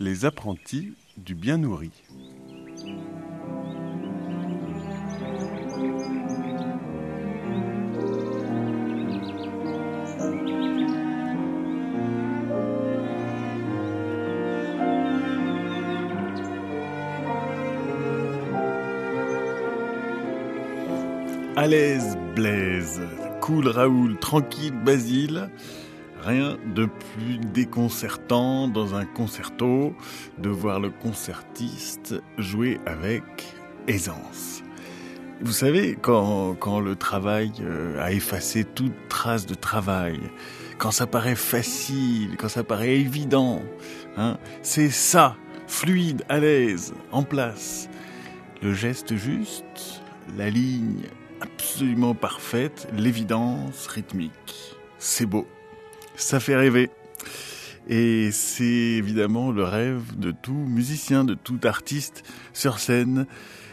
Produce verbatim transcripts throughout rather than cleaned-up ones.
les apprentis du bien nourri. À l'aise Blaise, cool Raoul, tranquille Basile. Rien de plus déconcertant dans un concerto de voir le concertiste jouer avec aisance. Vous savez, quand, quand le travail a effacé toute trace de travail, quand ça paraît facile, quand ça paraît évident, hein, c'est ça, fluide, à l'aise, en place. Le geste juste, la ligne absolument parfaite, l'évidence rythmique. C'est beau. Ça fait rêver. Et c'est évidemment le rêve de tout musicien, de tout artiste sur scène.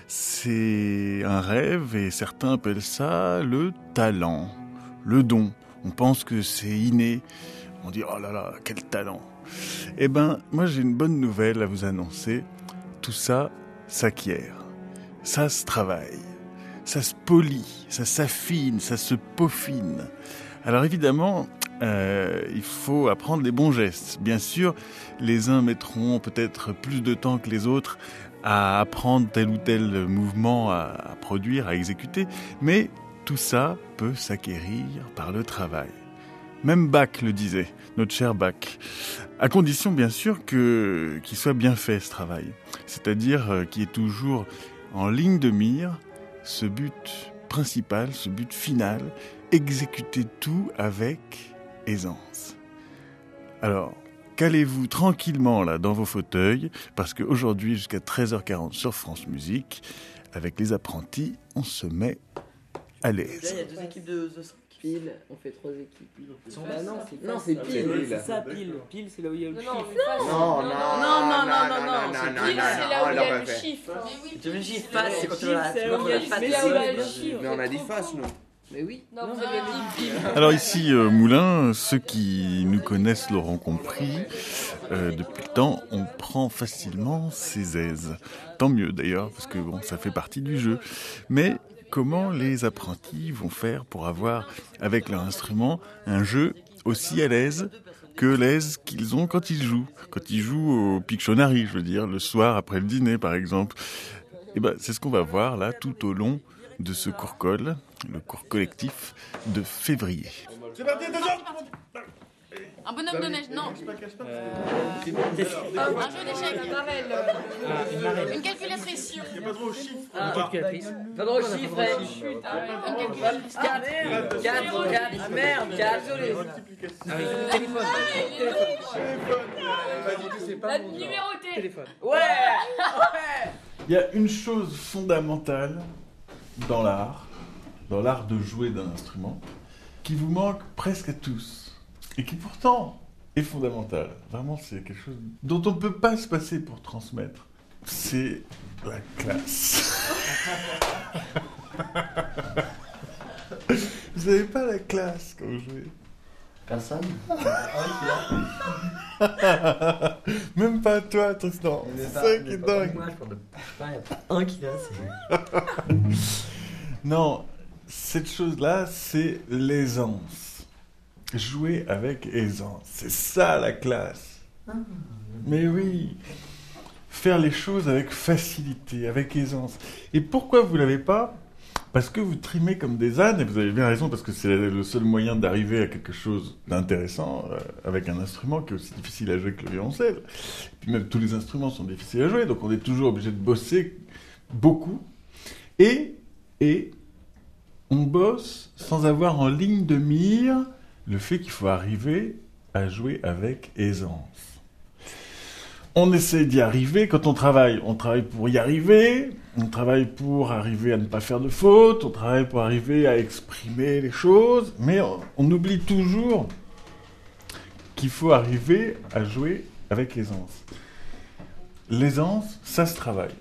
C'est un rêve et certains appellent ça le talent, le don. On pense que c'est inné. On dit « Oh là là, quel talent !» Eh ben, moi j'ai une bonne nouvelle à vous annoncer. Tout ça s'acquiert. Ça se travaille. Ça se polit, ça s'affine, ça se peaufine. Alors évidemment, euh, il faut apprendre les bons gestes. Bien sûr, les uns mettront peut-être plus de temps que les autres à apprendre tel ou tel mouvement à, à produire, à exécuter, mais tout ça peut s'acquérir par le travail. Même Bach le disait, notre cher Bach, à condition bien sûr que, qu'il soit bien fait ce travail, c'est-à-dire euh, qu'il est toujours en ligne de mire, ce but principal, ce but final, exécuter tout avec aisance. Alors, calez-vous tranquillement là dans vos fauteuils, parce qu'aujourd'hui, jusqu'à treize heures quarante sur France Musique, avec les apprentis, on se met à l'aise. Là, il y a deux équipes de, de cinq. Pile, on fait trois équipes. Bah non, c'est Non, c'est pile. C'est ça, pile. Pile, c'est là où il y a le chiffre. Non, non, non, non, non, non, non. Pile, c'est là où il y a le chiffre. Tu me dis face, c'est quand tu as c'est là où il y a le chiffre. mais on a dit face, nous. Mais oui. Non, vous avez dit pile. Alors ici, euh, Moulin, ceux qui nous connaissent l'auront compris, euh, depuis le temps, on prend facilement ses aises. Tant mieux d'ailleurs, parce que bon, ça fait partie du jeu. Mais comment les apprentis vont faire pour avoir, avec leur instrument, un jeu aussi à l'aise que l'aise qu'ils ont quand ils jouent. Quand ils jouent au Pictionary, je veux dire, le soir après le dîner par exemple. Et ben, c'est ce qu'on va voir là tout au long de ce cours coll, le cours collectif de février. C'est parti, attention. Un bonhomme de neige, non. Euh, Un jeu d'échecs. une marelle. Une calculatrice. Il n'y a pas trop au chiffre. Une calculatrice. Pas drôle, chiffre. Une calculatrice. quatre, quatre, quatre, merde, quatre, désolé. Ah oui, téléphone. La numérotée. Téléphone. Ouais. Ouais. Il y a une chose fondamentale dans l'art, dans l'art de jouer d'un instrument, qui vous manque presque à tous, et qui pourtant est fondamentale. Vraiment, c'est quelque chose dont on ne peut pas se passer pour transmettre. C'est la classe. Vous n'avez pas la classe quand vous jouez. Personne. Même pas toi, Tristan. C'est ça qui est dingue. Moi, je pense pas, il n'y a pas un qui l'a, c'est... Non, cette chose-là, c'est l'aisance. Jouer avec aisance. C'est ça la classe. Ah. Mais oui. Faire les choses avec facilité, avec aisance. Et pourquoi vous ne l'avez pas ? Parce que vous trimez comme des ânes, et vous avez bien raison, parce que c'est le seul moyen d'arriver à quelque chose d'intéressant euh, avec un instrument qui est aussi difficile à jouer que le violoncelle. Et puis même tous les instruments sont difficiles à jouer, donc on est toujours obligé de bosser beaucoup. Et, et on bosse sans avoir en ligne de mire le fait qu'il faut arriver à jouer avec aisance. On essaie d'y arriver. Quand on travaille, on travaille pour y arriver. On travaille pour arriver à ne pas faire de fautes. On travaille pour arriver à exprimer les choses. Mais on, on oublie toujours qu'il faut arriver à jouer avec l'aisance. L'aisance, ça se travaille.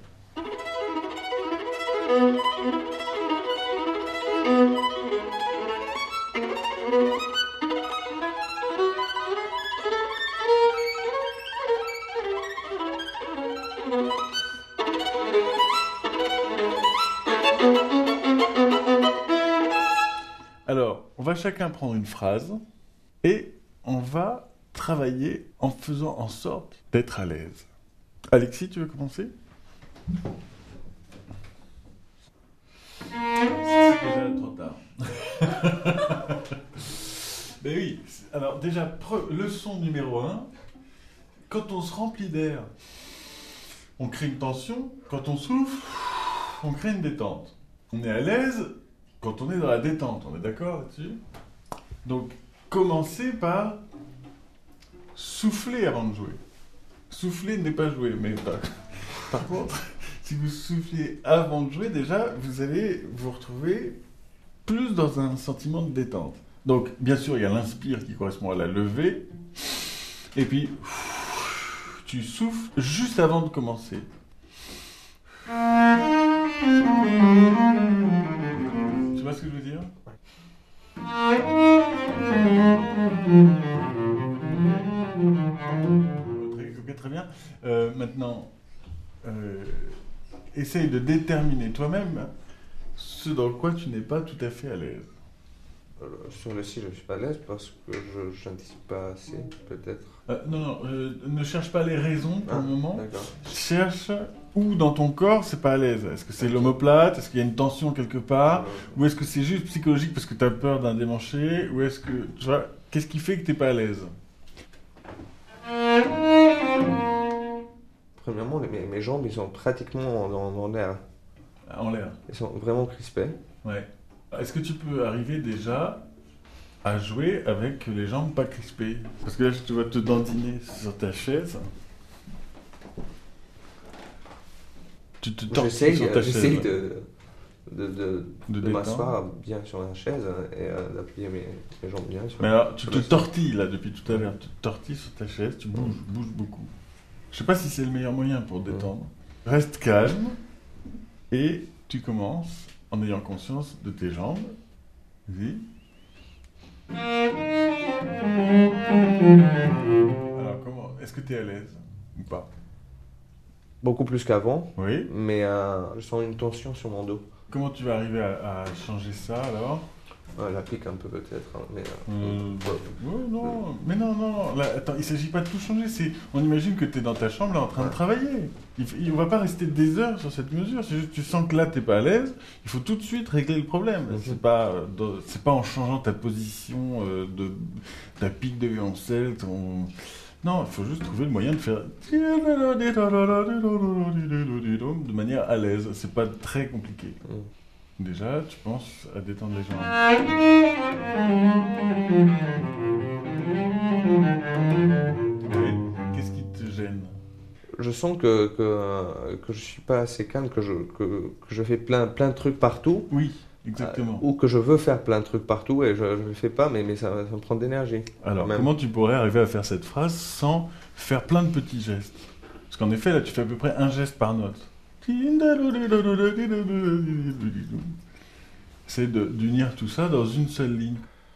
Alors, on va chacun prendre une phrase et on va travailler en faisant en sorte d'être à l'aise. Alexis, tu veux commencer ? C'est déjà trop tard. Mais oui, alors déjà, pre- leçon numéro un, quand on se remplit d'air, on crée une tension, quand on souffle, on crée une détente. On est à l'aise quand on est dans la détente, on est d'accord là-dessus ? Donc, commencez par souffler avant de jouer. Souffler n'est pas jouer, mais par, par contre, si vous soufflez avant de jouer, déjà, vous allez vous retrouver plus dans un sentiment de détente. Donc, bien sûr, il y a l'inspire qui correspond à la levée, et puis, tu souffles juste avant de commencer. Tu vois ce que je veux dire ? Très, très bien. Euh, maintenant, euh, essaye de déterminer toi-même ce dans quoi tu n'es pas tout à fait à l'aise. Euh, Sur le site, je ne suis pas à l'aise parce que je n'anticipe pas assez, peut-être. Euh, non, non, euh, ne cherche pas les raisons pour Ah, le moment. D'accord. Cherche où dans ton corps c'est pas à l'aise. Est-ce que c'est l'omoplate ? Est-ce qu'il y a une tension quelque part ? Ou est-ce que c'est juste psychologique parce que tu as peur d'un démanché ? Ou est-ce que, tu vois, qu'est-ce qui fait que tu n'es pas à l'aise ? Premièrement, les- mes, mes jambes, ils sont pratiquement dans, dans l'air. En l'air. Ils sont vraiment crispés. Ouais. Est-ce que tu peux arriver déjà à jouer avec les jambes pas crispées ? Parce que là, tu vas te dandiner sur ta chaise. Tu te tortilles J'essaye sur ta j'essaye chaise. de, de, de, De de détendre. m'asseoir bien sur la chaise et euh, d'appuyer mes, mes jambes bien sur Mais alors, tu sur te la chaise. tortilles là depuis tout à l'heure. Tu te tortilles sur ta chaise, tu bouges, bouges beaucoup. Je sais pas si c'est le meilleur moyen pour détendre. Reste calme et tu commences en ayant conscience de tes jambes. Vas-y. Alors, comment ? Est-ce que tu es à l'aise ou pas ? Beaucoup plus qu'avant, Oui. mais euh, je sens une tension sur mon dos. Comment tu vas arriver à, à changer ça alors ? Euh, la pique un peu peut-être, hein, mais... euh, Euh, ouais. ouais, non, mais non, non, non. Là, attends, il s'agit pas de tout changer. C'est, on imagine que tu es dans ta chambre là en train de travailler. Il, f- il- on va pas rester des heures sur cette mesure. C'est juste, tu sens que là t'es pas à l'aise. Il faut tout de suite régler le problème. Mhm. C'est pas, euh, dans- c'est pas en changeant ta position euh, de ta pique de violoncelle. Ton... Non, il faut juste trouver le moyen de faire de manière à l'aise. C'est pas très compliqué. Mm. Déjà, tu penses à détendre les jambes. Oui. Qu'est-ce qui te gêne ? Je sens que, que, que je suis pas assez calme, que je, que, que je fais plein, plein de trucs partout. Oui, exactement. Euh, ou que je veux faire plein de trucs partout et je ne le fais pas, mais, mais ça, ça me prend de l'énergie. Alors, même. comment tu pourrais arriver à faire cette phrase sans faire plein de petits gestes ? Parce qu'en effet, là, tu fais à peu près un geste par note. C'est de- d'unir tout ça dans une seule ligne.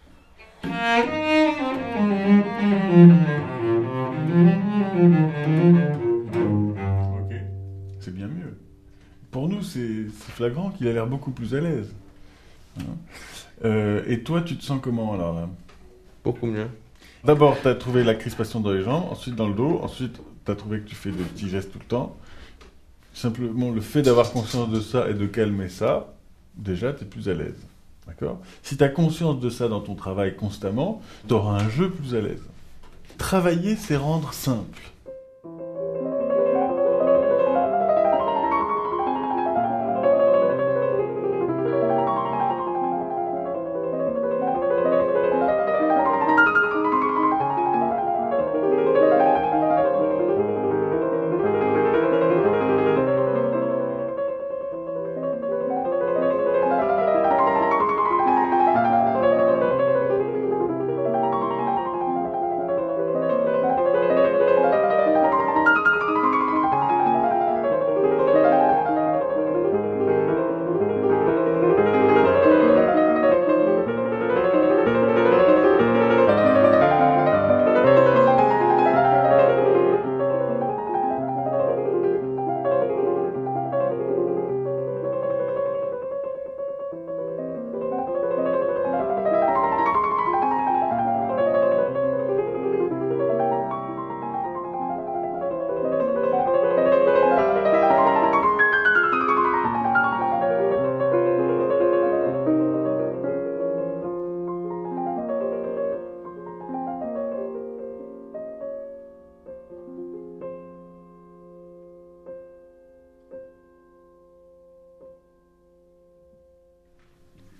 Ok, c'est bien mieux. Pour nous, c'est c'est flagrant qu'il a l'air beaucoup plus à l'aise. Hein. Euh, et toi, tu te sens comment alors là ? Beaucoup mieux. D'abord, tu as trouvé la crispation dans les jambes, ensuite dans le dos, ensuite tu as trouvé que tu fais des petits gestes tout le temps. Simplement, le fait d'avoir conscience de ça et de calmer ça, déjà, tu es plus à l'aise. D'accord ? Si tu as conscience de ça dans ton travail constamment, tu auras un jeu plus à l'aise. Travailler, c'est rendre simple.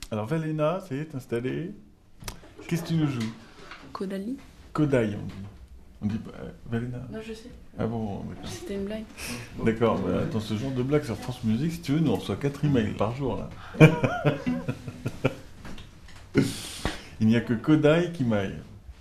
Alors Valena, ça y est, t'es installée. Qu'est-ce que tu nous joues? Kodali. Kodai, on dit. On dit pas euh, Valena. Non, je sais. Ah bon, d'accord. C'était une blague. D'accord, bah, attends, ce genre de blague sur France Musique, si tu veux, nous on reçoit quatre emails par jour là. Il n'y a que Kodai qui m'aille.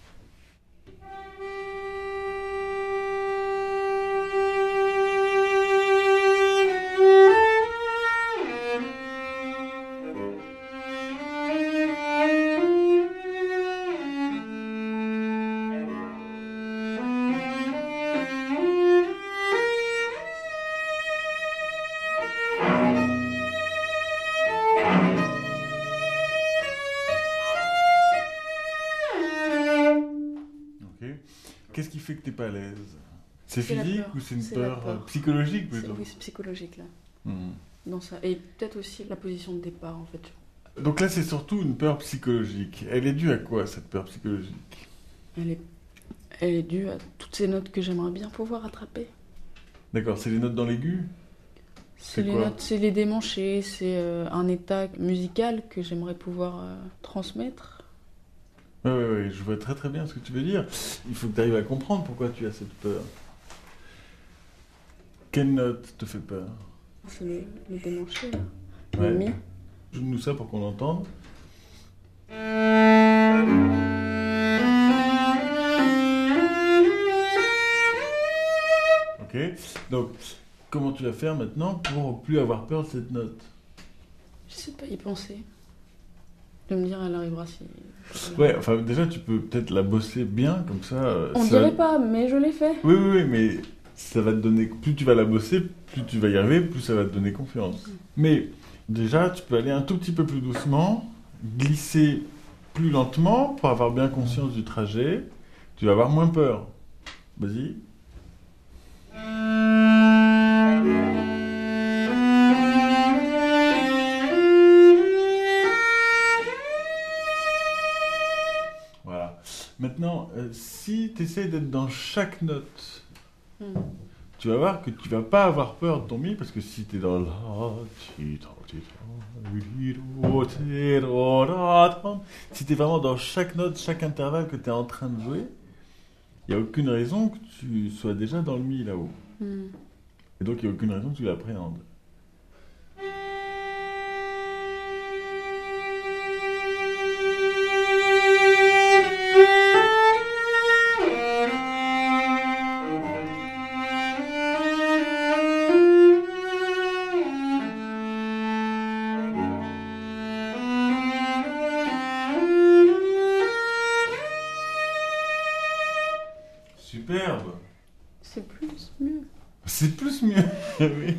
Qu'est-ce qui fait que t'es pas à l'aise? C'est C'est la physique peur. ou c'est une C'est la peur, peur. euh, psychologique C'est- plutôt? Oui, c'est psychologique là. Mhm. Dans ça. Et peut-être aussi la position de départ en fait. Donc là, c'est surtout une peur psychologique. Elle est due à quoi, cette peur psychologique? Elle est, elle est due à toutes ces notes que j'aimerais bien pouvoir attraper. D'accord, c'est les notes dans l'aigu? C'est C'est les quoi? notes, c'est les démanchés, c'est euh, un état musical que j'aimerais pouvoir euh, transmettre. Oui, oui, oui, je vois très très bien ce que tu veux dire. Il faut que tu arrives à comprendre pourquoi tu as cette peur. Quelle note te fait peur? C'est le, le démanché là. Ouais. Le mi. Joue-nous ça pour qu'on l'entende. Ok, donc comment tu vas faire maintenant pour plus avoir peur de cette note? Je sais pas y penser. De me dire elle arrivera si. Ouais, enfin déjà tu peux peut-être la bosser bien comme ça. euh, On ça- dirait pas, mais je l'ai fait. Oui, oui, oui, mais ça va te donner. Plus tu vas la bosser, plus tu vas y arriver, plus ça va te donner confiance. Mais déjà, tu peux aller un tout petit peu plus doucement, glisser plus lentement pour avoir bien conscience du trajet. Tu vas avoir moins peur. Vas-y. Voilà. Maintenant, euh, si tu essaies d'être dans chaque note, Hmm. tu vas voir que tu vas pas avoir peur de ton mi, parce que si tu es dans la... Si tu es vraiment dans chaque note, chaque intervalle que tu es en train de jouer, il n'y a aucune raison que tu sois déjà dans le mi là-haut. Hmm. Et donc il n'y a aucune raison que tu l'appréhendes. Superbe. C'est plus mieux. C'est plus mieux. Oui.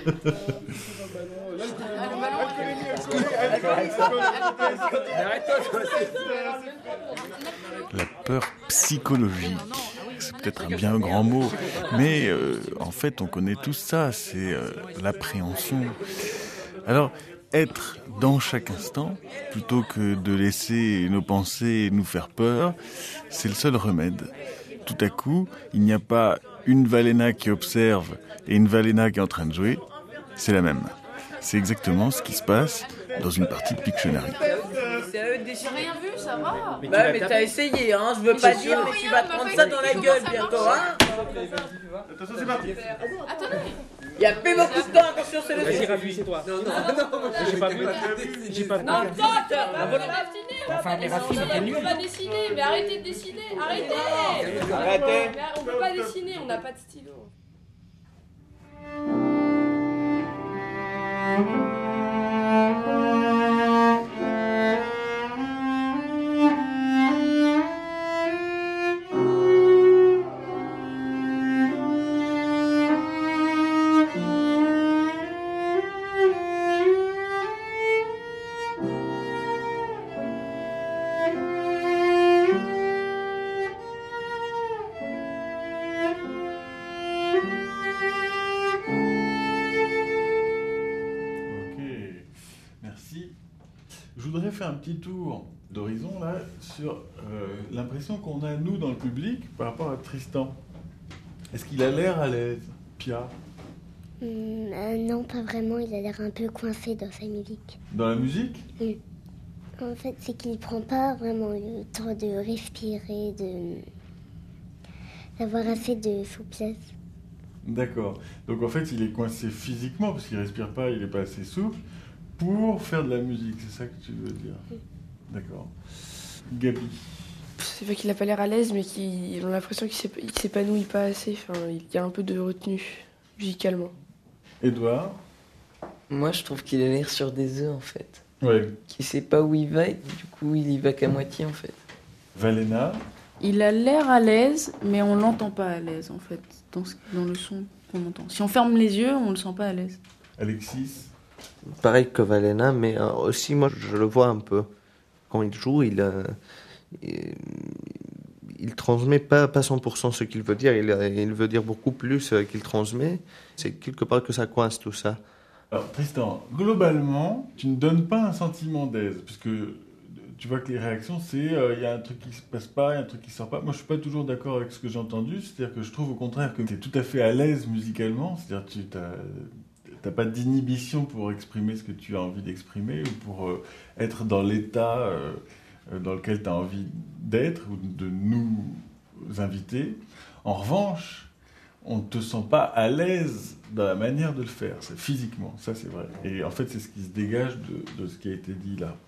La peur psychologique, c'est peut-être un bien grand mot, mais euh, en fait on connaît tous ça, c'est euh, l'appréhension. Alors, être dans chaque instant, plutôt que de laisser nos pensées nous faire peur, c'est le seul remède. Tout à coup, il n'y a pas une Valena qui observe et une Valena qui est en train de jouer, c'est la même. C'est exactement ce qui se passe dans une partie de Pictionary. C'est à eux de J'ai décider. rien vu, ça va. Mais tu Bah l'as mais tapé. t'as essayé hein, je veux pas J'ai dire sûr, mais tu rien, vas on te m'a prendre fait ça dans la expliquer gueule comment ça bientôt marche. hein. Attention, c'est parti. Attendez. Y a plus beaucoup de temps, attention c'est le Vas-y, début. Rafi, c'est toi. Non non non, J'ai pas vu. J'ai pas vu. Non, toi, tu vas pas dessiner. On Enfin, va mais pas Rafi, mais t'es dessiner. nul. On peut pas dessiner. Mais arrêtez de dessiner. Arrêtez. Arrêtez. Mais On peut pas dessiner. On n'a pas de stylo. Ok, merci. Je voudrais faire un petit tour d'horizon là sur euh, l'impression qu'on a nous dans le public par rapport à Tristan. Est-ce qu'il a l'air à l'aise, Pia, Hum, euh, non, pas vraiment. Il a l'air un peu coincé dans sa musique. dans la musique? Oui. En fait, c'est qu'il prend pas vraiment le temps de respirer, de d'avoir assez de souplesse. D'accord. Donc en fait, il est coincé physiquement parce qu'il respire pas, il est pas assez souple pour faire de la musique. C'est ça que tu veux dire? D'accord. Gabi. C'est vrai qu'il a pas l'air à l'aise, mais qu'il a l'impression qu'il s'ép- il s'épanouit pas assez. Enfin, il y a un peu de retenue musicalement. Édouard. Moi, je trouve qu'il a l'air sur des œufs, en fait. Ouais. Qu'il sait pas où il va, et du coup, il y va qu'à moitié, en fait. Valena. Il a l'air à l'aise, mais on l'entend pas à l'aise, en fait, dans, ce- dans le son qu'on entend. Si on ferme les yeux, on le sent pas à l'aise. Alexis. Pareil que Valena, mais euh, aussi moi je le vois un peu. Quand il joue, il, euh, il, il transmet pas, pas cent pour cent ce qu'il veut dire, il, il veut dire beaucoup plus euh, qu'il transmet. C'est quelque part que ça coince tout ça. Alors Tristan, globalement, tu ne donnes pas un sentiment d'aise, puisque tu vois que les réactions, c'est il euh, y a un truc qui se passe pas, il y a un truc qui sort pas. Moi, je suis pas toujours d'accord avec ce que j'ai entendu, c'est-à-dire que je trouve au contraire que tu es tout à fait à l'aise musicalement, c'est-à-dire que tu t'as, t'as pas d'inhibition pour exprimer ce que tu as envie d'exprimer ou pour euh, être dans l'état euh, dans lequel tu as envie d'être ou de nous inviter. En revanche, on ne te sent pas à l'aise dans la manière de le faire, c'est physiquement, ça c'est vrai. Et en fait, c'est ce qui se dégage de, de ce qui a été dit là.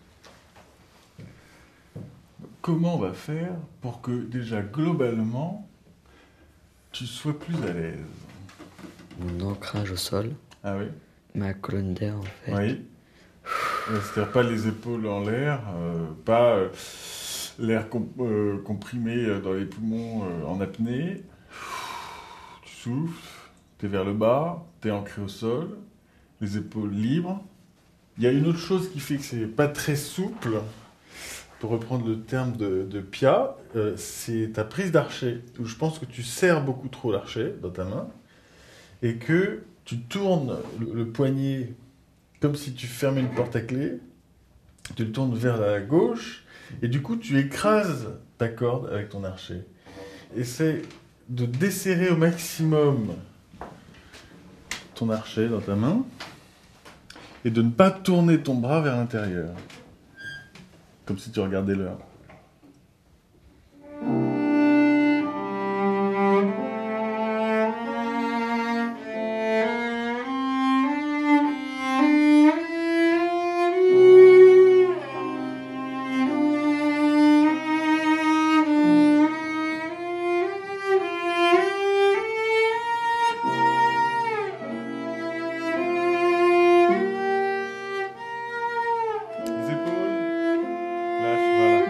Comment on va faire pour que déjà globalement, tu sois plus à l'aise? Mon ancrage au sol, Ah oui? ma colonne d'air, en fait. Oui. Euh, C'est-à-dire pas les épaules en l'air, euh, pas euh, l'air com- euh, comprimé dans les poumons euh, en apnée. Tu souffles, t'es vers le bas, t'es ancré au sol, les épaules libres. Il y a une autre chose qui fait que c'est pas très souple, pour reprendre le terme de, de Pia, euh, c'est ta prise d'archet, où je pense que tu serres beaucoup trop l'archet dans ta main, et que tu tournes le, le poignet comme si tu fermais une porte à clé, tu le tournes vers la gauche, et du coup tu écrases ta corde avec ton archet. Essaie de desserrer au maximum ton archet dans ta main, et de ne pas tourner ton bras vers l'intérieur. Comme si tu regardais l'heure. Les épaules. Lâche, voilà.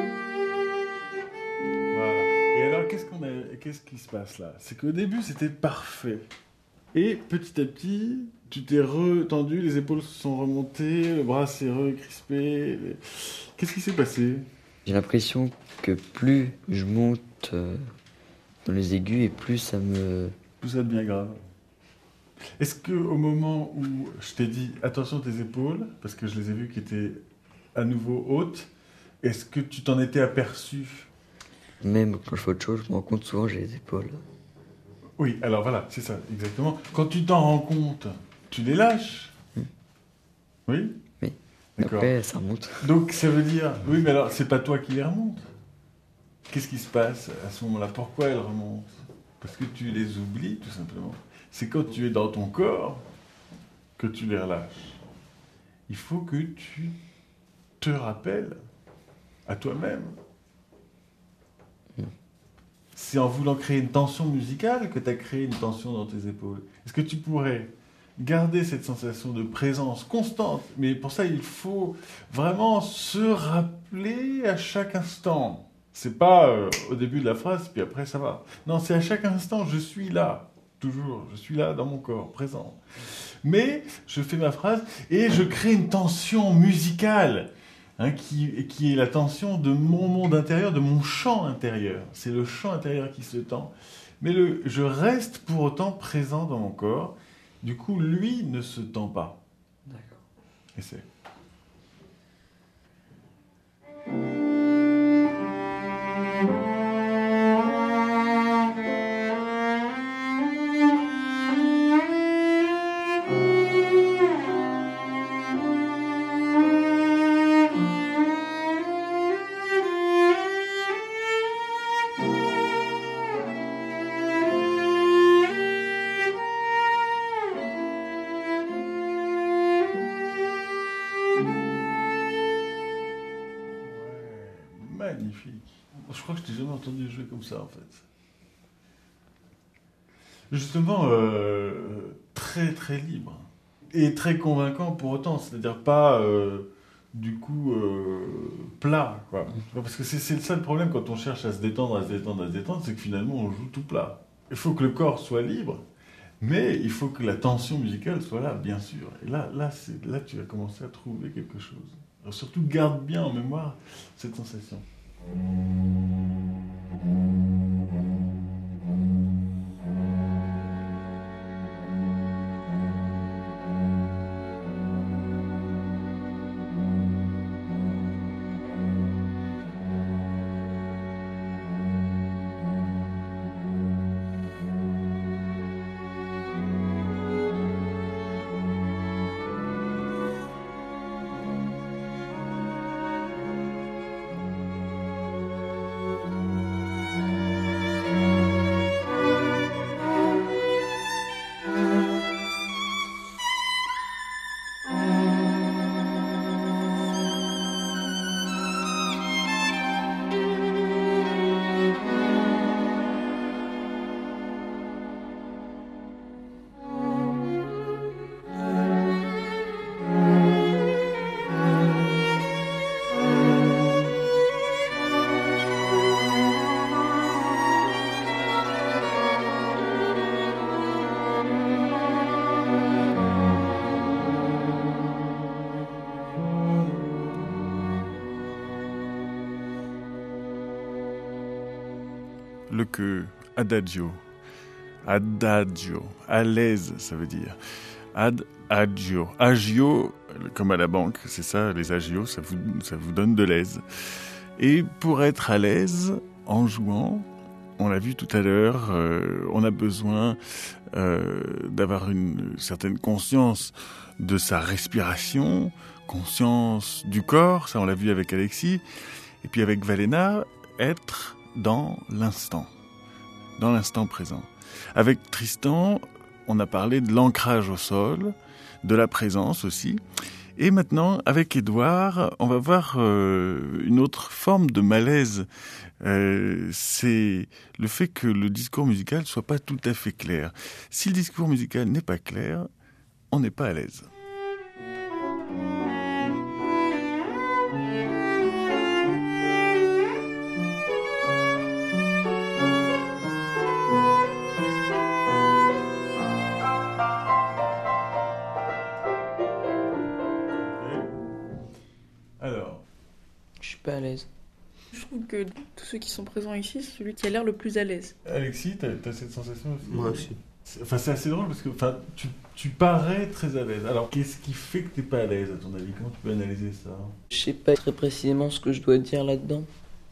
Voilà. Et alors, qu'est-ce qu'on a, qu'est-ce qui se passe là? C'est qu'au début, c'était parfait. Et petit à petit, tu t'es retendu, les épaules se sont remontées, le bras s'est recrispé. Qu'est-ce qui s'est passé? J'ai l'impression que plus je monte euh, dans les aigus et plus ça me... Tout ça devient grave. Est-ce que au moment où je t'ai dit attention tes épaules, parce que je les ai vues qui étaient à nouveau hautes, est-ce que tu t'en étais aperçu? Même quand je fais autre chose, je me rends compte souvent j'ai les épaules. Oui, alors voilà, c'est ça, exactement. Quand tu t'en rends compte, tu les lâches. Mm. Oui? Oui. D'accord. Après, ça remonte. Donc ça veut dire, oui, mais alors c'est pas toi qui les remontes. Qu'est-ce qui se passe à ce moment-là? Pourquoi elles remontent? Parce que tu les oublies, tout simplement. C'est quand tu es dans ton corps que tu les relâches. Il faut que tu te rappelles à toi-même. Mm. C'est en voulant créer une tension musicale que tu as créé une tension dans tes épaules. Est-ce que tu pourrais garder cette sensation de présence constante? Mais pour ça, il faut vraiment se rappeler à chaque instant. C'est pas euh, au début de la phrase, puis après ça va. Non, c'est à chaque instant, je suis là, toujours, je suis là dans mon corps, présent. Mais je fais ma phrase et je crée une tension musicale, hein, qui, qui est la tension de mon monde intérieur, de mon chant intérieur. C'est le chant intérieur qui se tend. Mais le, je reste pour autant présent dans mon corps. Du coup, lui ne se tend pas. D'accord. Essaie. magnifique. Je crois que je t'ai jamais entendu jouer comme ça, en fait. Justement, euh, très très libre. Et très convaincant pour autant, c'est-à-dire pas, euh, du coup, euh, plat, quoi. Parce que c'est, c'est ça le problème quand on cherche à se détendre, à se détendre, à se détendre, c'est que finalement on joue tout plat. Il faut que le corps soit libre, mais il faut que la tension musicale soit là, bien sûr. Et là, là, c'est, là tu vas commencer à trouver quelque chose. Alors surtout, garde bien en mémoire cette sensation. Le que adagio, adagio, à l'aise, ça veut dire. Ad agio, agio, comme à la banque, c'est ça, les agios, ça vous, ça vous donne de l'aise. Et pour être à l'aise en jouant, on l'a vu tout à l'heure, euh, on a besoin euh, d'avoir une certaine conscience de sa respiration, conscience du corps, ça on l'a vu avec Alexis, et puis avec Valena, être dans l'instant, dans l'instant présent. Avec Tristan, on a parlé de l'ancrage au sol, de la présence aussi. Et maintenant, avec Édouard, on va voir euh, une autre forme de malaise. Euh, c'est le fait que le discours musical soit pas tout à fait clair. Si le discours musical n'est pas clair, on n'est pas à l'aise. Alors, Je suis pas à l'aise. Je trouve que tous ceux qui sont présents ici, c'est celui qui a l'air le plus à l'aise. Alexis, t'as, t'as cette sensation aussi? Moi aussi. C'est, enfin, c'est assez drôle parce que enfin, tu, tu parais très à l'aise. Alors, qu'est-ce qui fait que t'es pas à l'aise, à ton avis? Comment tu peux analyser ça? Je sais pas très précisément ce que je dois dire là-dedans.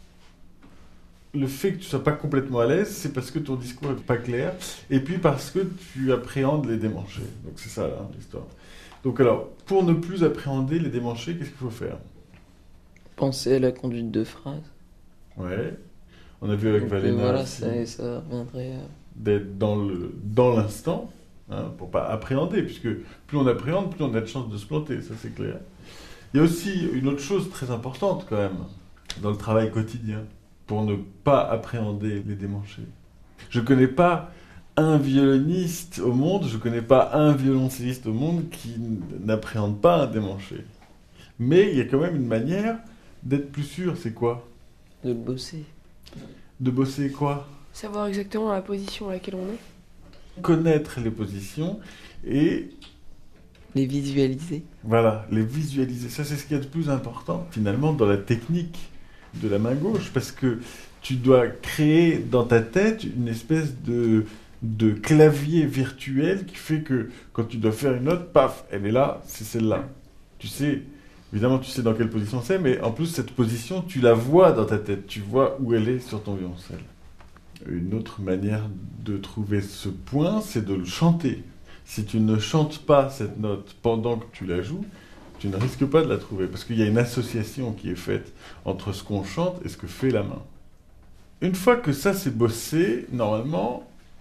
Le fait que tu sois pas complètement à l'aise, c'est parce que ton discours est pas clair, et puis parce que tu appréhendes les démanchés. Donc c'est ça, hein, l'histoire. Donc alors, pour ne plus appréhender les démanchés, qu'est-ce qu'il faut faire? Penser à la conduite de phrase. Ouais. On a vu avec Donc, euh, Valena voilà, aussi, ça, ça reviendrait. euh, d'être dans, le, dans l'instant, hein, pour pas appréhender, puisque plus on appréhende, plus on a de chances de se planter, ça c'est clair. Il y a aussi une autre chose très importante quand même, dans le travail quotidien, pour ne pas appréhender les démanchés. Je connais pas un violoniste au monde, je connais pas un violoncelliste au monde qui n'appréhende pas un démanché. Mais il y a quand même une manière d'être plus sûr, c'est quoi? De le bosser. De bosser quoi? Savoir exactement la position à laquelle on est. Connaître les positions et Les visualiser. voilà, les visualiser. Ça, c'est ce qu'il y a de plus important, finalement, dans la technique de la main gauche, parce que tu dois créer dans ta tête une espèce de, de clavier virtuel qui fait que quand tu dois faire une note, paf, elle est là, c'est celle-là. Tu sais, évidemment, tu sais dans quelle position c'est, mais en plus, cette position, tu la vois dans ta tête, tu vois où elle est sur ton violoncelle. Une autre manière de trouver ce point, c'est de le chanter. Si tu ne chantes pas cette note pendant que tu la joues, tu ne risques pas de la trouver, parce qu'il y a une association qui est faite entre ce qu'on chante et ce que fait la main. Une fois que ça c'est bossé, normalement,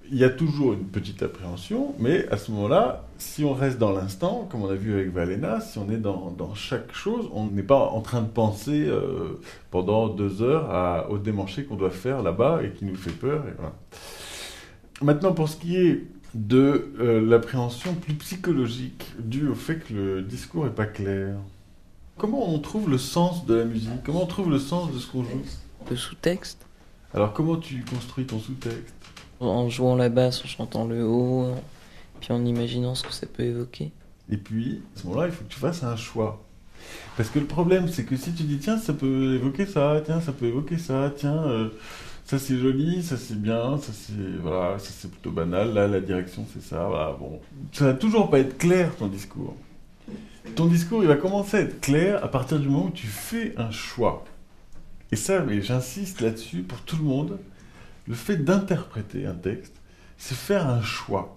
il y a toujours une petite appréhension, mais à ce moment-là, si on reste dans l'instant, comme on a vu avec Valena, si on est dans, dans chaque chose, on n'est pas en train de penser euh, pendant deux heures à, au démanché qu'on doit faire là-bas et qui nous fait peur. Et voilà. Maintenant, pour ce qui est de euh, l'appréhension plus psychologique due au fait que le discours n'est pas clair, comment on trouve le sens de la musique? Comment on trouve le sens de ce qu'on joue? Le sous-texte. Alors, comment tu construis ton sous-texte? En jouant la basse, en chantant le haut, puis en imaginant ce que ça peut évoquer. Et puis, à ce moment-là, il faut que tu fasses un choix. Parce que le problème, c'est que si tu dis, tiens, ça peut évoquer ça, tiens, ça peut évoquer ça, tiens, euh, ça c'est joli, ça c'est bien, ça c'est, voilà, ça c'est plutôt banal, là, la direction c'est ça, voilà, bon. Ça va toujours pas être clair, ton discours. Ton discours, il va commencer à être clair à partir du moment où tu fais un choix. Et ça, mais j'insiste là-dessus pour tout le monde, le fait d'interpréter un texte, c'est faire un choix.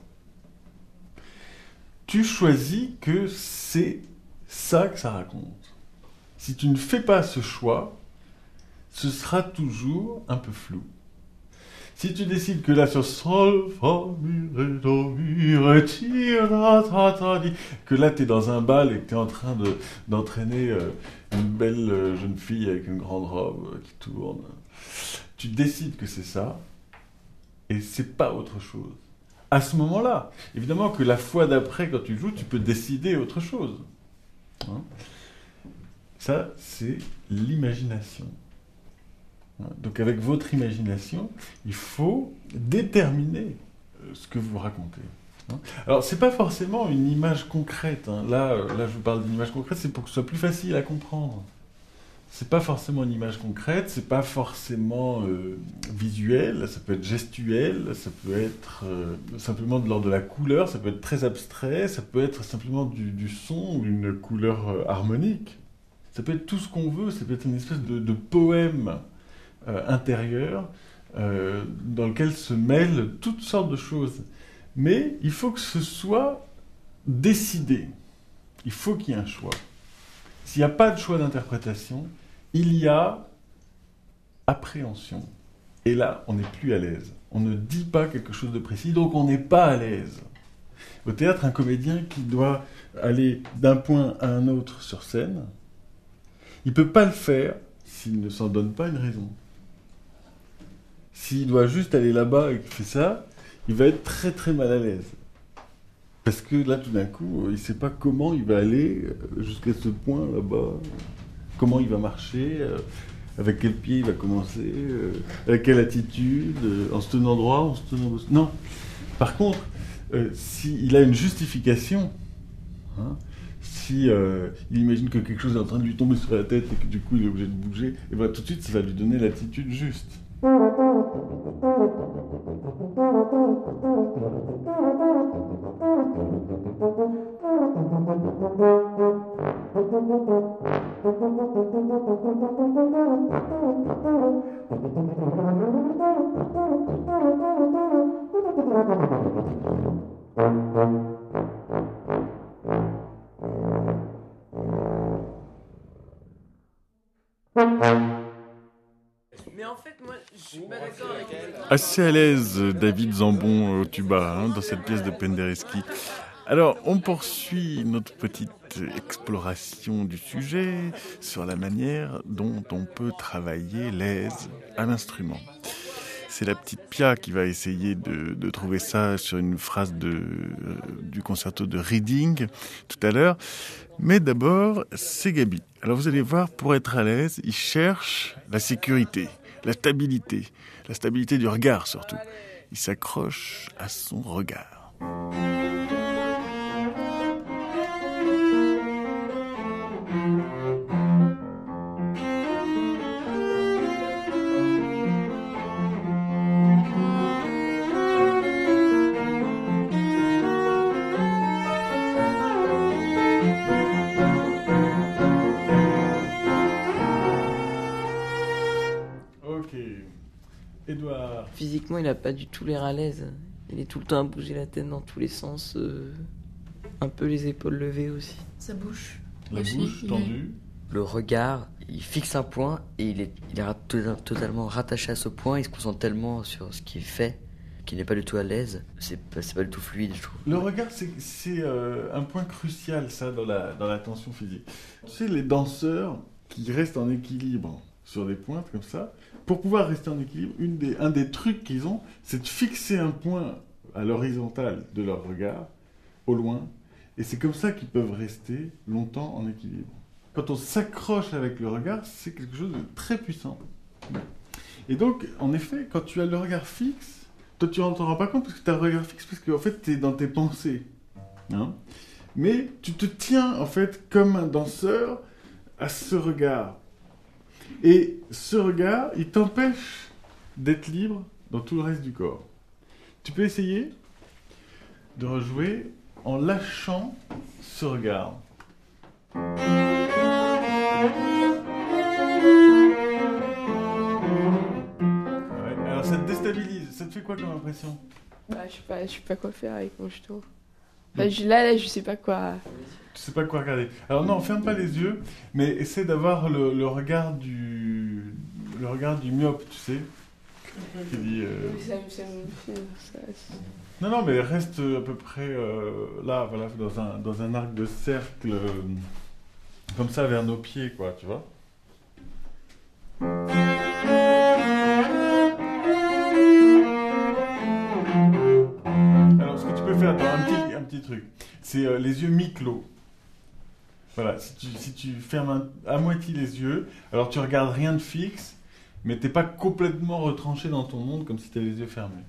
Tu choisis que c'est ça que ça raconte. Si tu ne fais pas ce choix, ce sera toujours un peu flou. Si tu décides que là sur sol, fa, mi, ré, do, mi, ré, ti, ra, ta, ta, di, que là tu es dans un bal et que tu es en train de, d'entraîner euh, une belle euh, jeune fille avec une grande robe euh, qui tourne, tu décides que c'est ça, et c'est pas autre chose. À ce moment-là, évidemment que la fois d'après, quand tu joues, tu peux décider autre chose. Hein? Ça, c'est l'imagination. Hein? Donc avec votre imagination, il faut déterminer ce que vous racontez. Hein? Alors, c'est pas forcément une image concrète. Hein? Là, là, je vous parle d'une image concrète, c'est pour que ce soit plus facile à comprendre. C'est pas forcément une image concrète, c'est pas forcément euh, visuel, ça peut être gestuel, ça peut être euh, simplement de l'ordre de la couleur, ça peut être très abstrait, ça peut être simplement du, du son ou une couleur euh, harmonique. Ça peut être tout ce qu'on veut, ça peut être une espèce de, de poème euh, intérieur euh, dans lequel se mêlent toutes sortes de choses. Mais il faut que ce soit décidé. Il faut qu'il y ait un choix. S'il n'y a pas de choix d'interprétation, il y a appréhension. Et là, on n'est plus à l'aise. On ne dit pas quelque chose de précis, donc on n'est pas à l'aise. Au théâtre, un comédien qui doit aller d'un point à un autre sur scène, il ne peut pas le faire s'il ne s'en donne pas une raison. S'il doit juste aller là-bas et qu'il fait ça, il va être très très mal à l'aise. Parce que là, tout d'un coup, il ne sait pas comment il va aller jusqu'à ce point là-bas, comment il va marcher, euh, avec quel pied il va commencer, euh, avec quelle attitude, euh, en se tenant droit, en se tenant... Non. Par contre, euh, s'il a une justification, hein, si euh, il imagine que quelque chose est en train de lui tomber sur la tête et que du coup il est obligé de bouger, et ben tout de suite, ça va lui donner l'attitude juste. Mais en fait, moi, je suis pas d'accord avec elle. Assez à l'aise, David Zambon au tuba, hein, dans cette pièce de Penderecki. Alors, on poursuit notre petite exploration du sujet sur la manière dont on peut travailler l'aise à l'instrument. C'est la petite Pia qui va essayer de, de trouver ça sur une phrase de, euh, du concerto de Reading tout à l'heure. Mais d'abord, c'est Gabi. Alors vous allez voir, pour être à l'aise, il cherche la sécurité, la stabilité, la stabilité du regard surtout. Il s'accroche à son regard. Edouard. Physiquement, il n'a pas du tout l'air à l'aise. Il est tout le temps à bouger la tête dans tous les sens, euh, un peu les épaules levées aussi. Sa bouche. La aussi, bouche tendue. Le regard, il fixe un point et il est, il est totalement rattaché à ce point. Il se concentre tellement sur ce qui est fait qui n'est pas du tout à l'aise, c'est pas, c'est pas du tout fluide, je trouve. Le regard, c'est, c'est euh, un point crucial, ça, dans la, dans la tension physique. Tu sais, les danseurs qui restent en équilibre sur des pointes comme ça, pour pouvoir rester en équilibre, une des, un des trucs qu'ils ont, c'est de fixer un point à l'horizontale de leur regard, au loin, et c'est comme ça qu'ils peuvent rester longtemps en équilibre. Quand on s'accroche avec le regard, c'est quelque chose de très puissant. Et donc, en effet, quand tu as le regard fixe, toi tu ne t'en rends pas compte parce que tu as le regard fixe, parce qu'en fait tu es dans tes pensées. Hein, mais tu te tiens en fait comme un danseur à ce regard. Et ce regard, il t'empêche d'être libre dans tout le reste du corps. Tu peux essayer de rejouer en lâchant ce regard. Ouais, alors ça te déstabilise, ça te fait quoi comme impression? Bah, je sais pas, je sais pas quoi faire avec mon jeton. Bah, je, là, là, je sais pas quoi. Tu sais pas quoi regarder. Alors non, ferme pas les yeux, mais essaie d'avoir le, le regard du le regard du myope, tu sais, qui dit. Euh... Ça, ça me fait ça. Non, non, mais reste à peu près euh, là, voilà, dans un dans un arc de cercle, euh, comme ça vers nos pieds, quoi, tu vois. Alors, ce que tu peux faire, attends, un petit, un petit truc, c'est euh, les yeux mi-clos. Voilà, si tu, si tu fermes un, à moitié les yeux, alors tu regardes rien de fixe, mais t'es pas complètement retranché dans ton monde comme si tu avais les yeux fermés.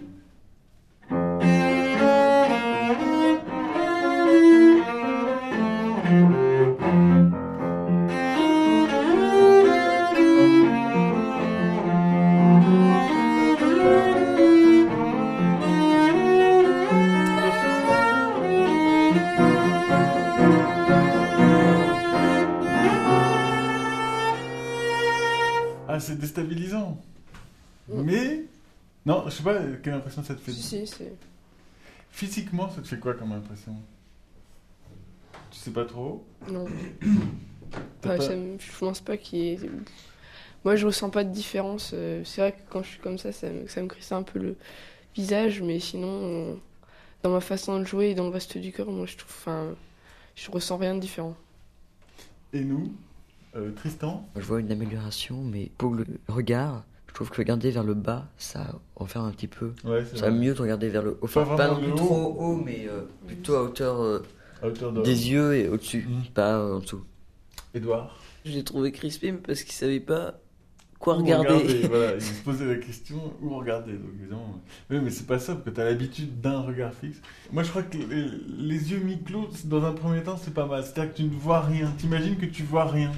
C'est déstabilisant. Mmh. Mais, non, je sais pas quelle impression ça te fait. Si, c'est... Physiquement, ça te fait quoi comme impression? Tu sais pas trop? Non. Ouais, pas... ça me... Je pense pas qu'il y ait... Moi, je ressens pas de différence. C'est vrai que quand je suis comme ça, ça me, ça me crisse un peu le visage, mais sinon, dans ma façon de jouer et dans le reste du corps, moi, je trouve... Enfin, je ressens rien de différent. Et nous? Euh, Tristan? Je vois une amélioration, mais pour le regard, je trouve que regarder vers le bas, ça enferme un petit peu. Ouais, c'est ça vrai. mieux de regarder vers le haut. Enfin, pas, pas non plus trop haut, mais euh, plutôt à hauteur, euh, à hauteur des yeux et au-dessus, mmh. pas euh, en dessous. Édouard? Je l'ai trouvé crispé parce qu'il savait pas quoi où regarder. regarder voilà, il se posait la question où regarder. Donc, évidemment... Oui, mais c'est pas ça, parce que tu as l'habitude d'un regard fixe. Moi, je crois que les, les yeux mi-clos, dans un premier temps, c'est pas mal. C'est-à-dire que tu ne vois rien. T'imagines que tu vois rien.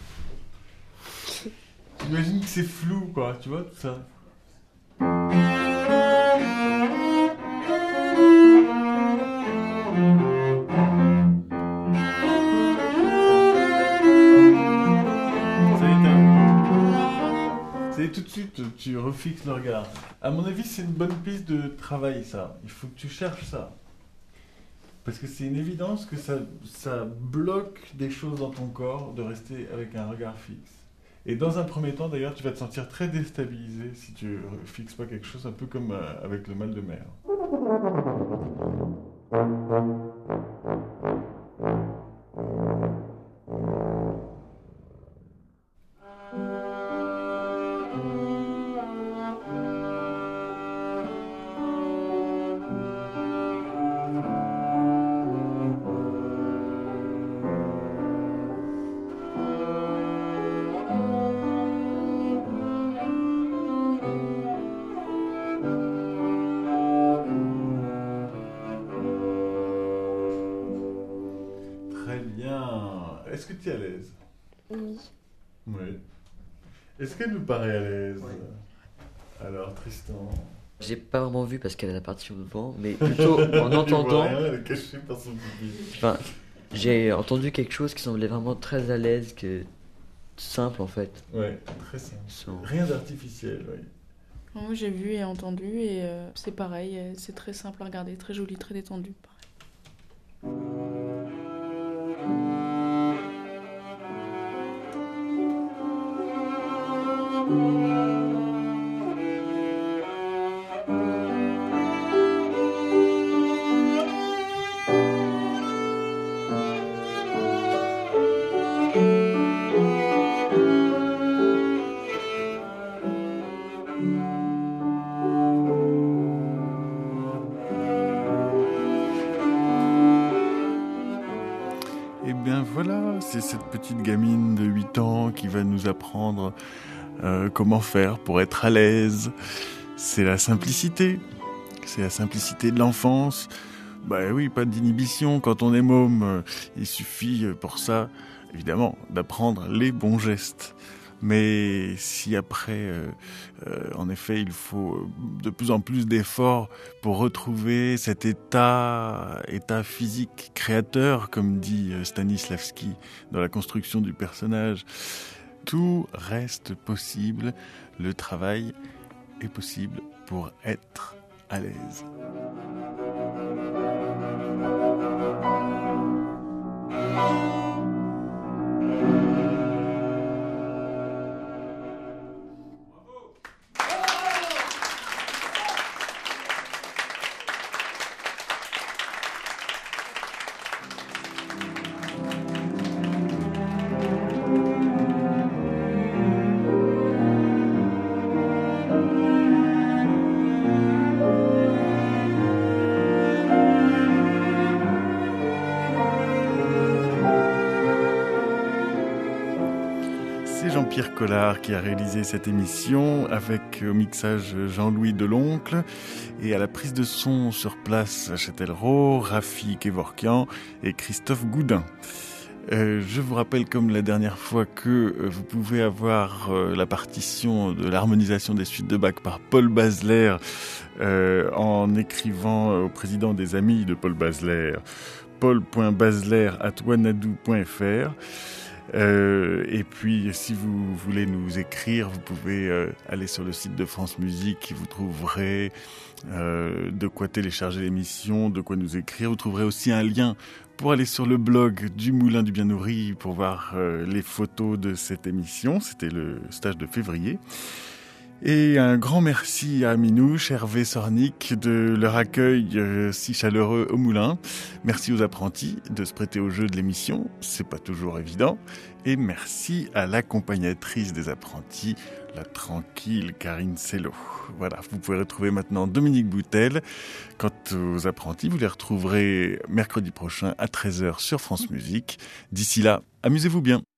T'imagines que c'est flou, quoi, tu vois, tout ça. Ça y est, tout de suite, tu refixes le regard. À mon avis, c'est une bonne piste de travail, ça. Il faut que tu cherches ça. Parce que c'est une évidence que ça, ça bloque des choses dans ton corps de rester avec un regard fixe. Et dans un premier temps, d'ailleurs, tu vas te sentir très déstabilisé si tu ne fixes pas quelque chose, un peu comme euh, avec le mal de mer. Est-ce que tu es à l'aise? Oui. Oui. Est-ce qu'elle nous paraît à l'aise? Oui. Alors, Tristan? J'ai pas vraiment vu parce qu'elle a la partie devant, mais plutôt en entendant... rien, elle est cachée par son pipi. Enfin, j'ai entendu quelque chose qui semblait vraiment très à l'aise, que... simple en fait. Ouais, très simple. Sans... Rien d'artificiel, oui. Moi j'ai vu et entendu et euh, c'est pareil, c'est très simple à regarder, très joli, très détendu. Pareil. Eh bien voilà, c'est cette petite gamine de huit ans qui va nous apprendre euh, comment faire pour être à l'aise. C'est la simplicité, c'est la simplicité de l'enfance. Bah oui, pas d'inhibition quand on est môme. Il suffit pour ça, évidemment, d'apprendre les bons gestes. Mais si après, euh, euh, en effet, il faut de plus en plus d'efforts pour retrouver cet état, état physique créateur, comme dit Stanislavski dans la construction du personnage, tout reste possible. Le travail est possible pour être à l'aise. Jean-Pierre Collard qui a réalisé cette émission avec au mixage Jean-Louis Deloncle et à la prise de son sur place à Châtellerault, Rafi Kevorkian et Christophe Goudin. Euh, je vous rappelle comme la dernière fois que euh, vous pouvez avoir euh, la partition de l'harmonisation des suites de Bach par Paul Basler euh, en écrivant au président des amis de Paul Basler, paul point basler arobase wanadoo point f r. Euh, et puis, si vous voulez nous écrire, vous pouvez euh, aller sur le site de France Musique, vous trouverez euh, de quoi télécharger l'émission, de quoi nous écrire. Vous trouverez aussi un lien pour aller sur le blog du Moulin du Bien Nourri pour voir euh, les photos de cette émission. C'était le stage de février. Et un grand merci à Minouche, Hervé Sornic de leur accueil euh, si chaleureux au Moulin. Merci aux apprentis de se prêter au jeu de l'émission, c'est pas toujours évident. Et merci à l'accompagnatrice des apprentis, la tranquille Karine Sello. Voilà, vous pouvez retrouver maintenant Dominique Boutel. Quant aux apprentis, vous les retrouverez mercredi prochain à treize heures sur France Musique. D'ici là, amusez-vous bien.